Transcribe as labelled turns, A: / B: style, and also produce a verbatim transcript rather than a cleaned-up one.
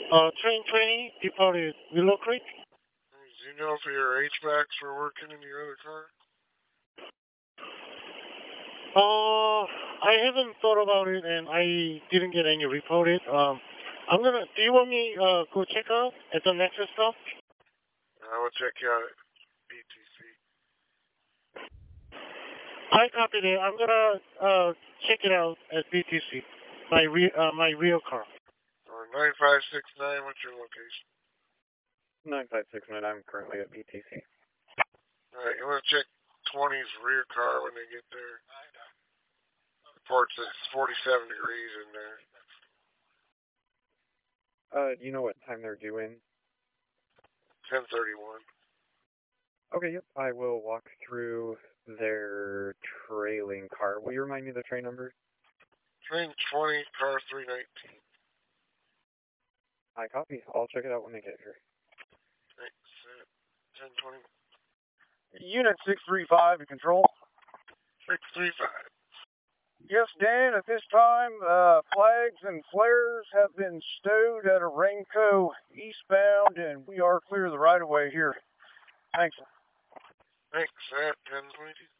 A: Uh, train twenty departed Willow Creek.
B: Do you know if your H VACs were working in your other car?
A: Uh, I haven't thought about it and I didn't get any reported. Um, I'm gonna, do you want me, uh, go check out at the Nexus stop?
B: I will check you out at B T C.
A: I copied it. I'm gonna, uh, check it out at B T C. My re- uh, my real car.
B: Or nine five six nine, what's your location?
C: nine five six nine, I'm currently at B T C.
B: Alright, you want to check twenty's rear car when they get there. Reports it's forty-seven degrees in there.
C: Uh, do you know what time they're due in?
B: ten thirty-one.
C: Okay, yep. I will walk through their trailing car. Will you remind me of the train number?
B: Train twenty, car three nineteen.
C: I copy. I'll check it out when I get here.
B: Thanks. ten twenty.
D: Unit six three five in control.
B: six three five.
D: Yes, Dan, at this time, uh, flags and flares have been stowed at a Rainco eastbound, and we are clear of the right-of-way here. Thanks.
B: Thanks, at ten twenty-two.